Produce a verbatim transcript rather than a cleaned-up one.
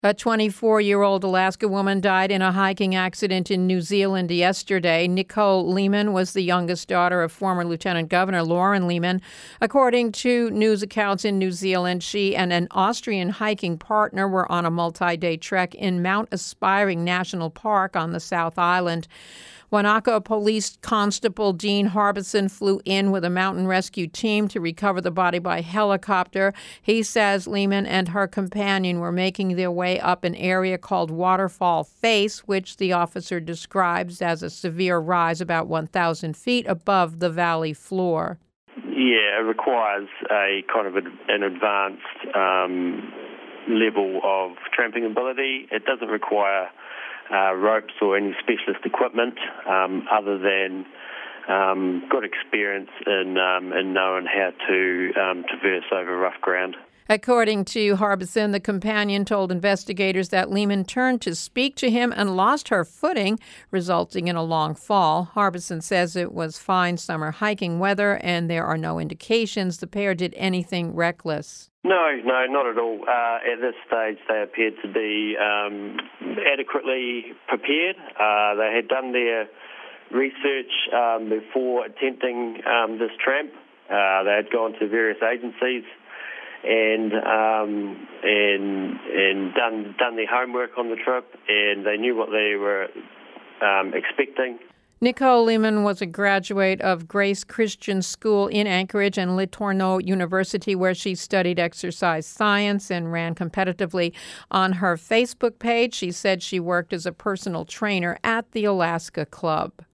A twenty-four-year-old Alaska woman died in a hiking accident in New Zealand yesterday. Nicole Lehman was the youngest daughter of former Lieutenant Governor Lauren Lehman. According to news accounts in New Zealand, she and an Austrian hiking partner were on a multi-day trek in Mount Aspiring National Park on the South Island. Wanaka Police Constable Dean Harbison flew in with a mountain rescue team to recover the body by helicopter. He says Lehman and her companion were making their way up an area called Waterfall Face, which the officer describes as a severe rise about one thousand feet above the valley floor. Yeah, it requires a kind of an advanced um, level of tramping ability. It doesn't require Uh, ropes or any specialist equipment um, other than um, good experience in, um, in knowing how to um, traverse over rough ground. According to Harbison, the companion told investigators that Lehman turned to speak to him and lost her footing, resulting in a long fall. Harbison says it was fine summer hiking weather and there are no indications the pair did anything reckless. No, no, not at all. Uh, at this stage, they appeared to be um, adequately prepared. Uh, they had done their research um, before attempting um, this tramp. Uh, they had gone to various agencies and um, and and done done their homework on the trip, and they knew what they were um, expecting. Nicole Lehman was a graduate of Grace Christian School in Anchorage and Le Tourneau University, where she studied exercise science and ran competitively. On her Facebook page, she said she worked as a personal trainer at the Alaska Club.